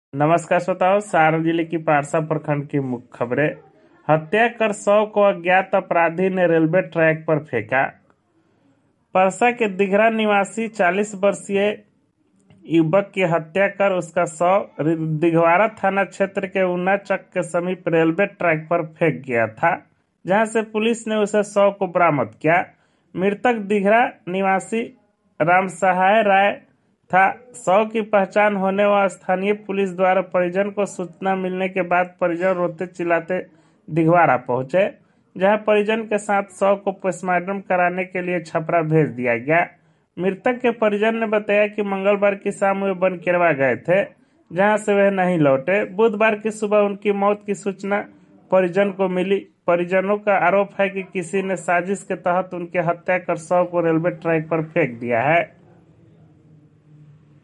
नमस्कार श्रोताओं, सारण जिले की पारसा प्रखंड की मुख्य खबरें। हत्या कर 100 को अज्ञात अपराधी ने रेलवे ट्रैक पर फेंका। परसा के दिघरा निवासी 40 वर्षीय युवक की हत्या कर उसका शव दिघवारा थाना क्षेत्र के उन्ना चक के समीप रेलवे ट्रैक पर फेंक गया था, जहां से पुलिस ने उसे शव को बरामद किया। मृतक दिघरा निवासी रामसहाय राय था। शव की पहचान होने व स्थानीय पुलिस द्वारा परिजन को सूचना मिलने के बाद परिजन रोते चिल्लाते दिघवारा पहुंचे, जहां परिजन के साथ शव को पोस्टमार्टम कराने के लिए छपरा भेज दिया गया। मृतक के परिजन ने बताया कि मंगलवार की शाम वे बनकेरवा गए थे, जहां से वह नहीं लौटे। बुधवार की सुबह उनकी मौत की सूचना परिजन को मिली। परिजनों का आरोप है कि किसी ने साजिश के तहत उनकी हत्या कर शव को रेलवे ट्रैक पर फेंक दिया है।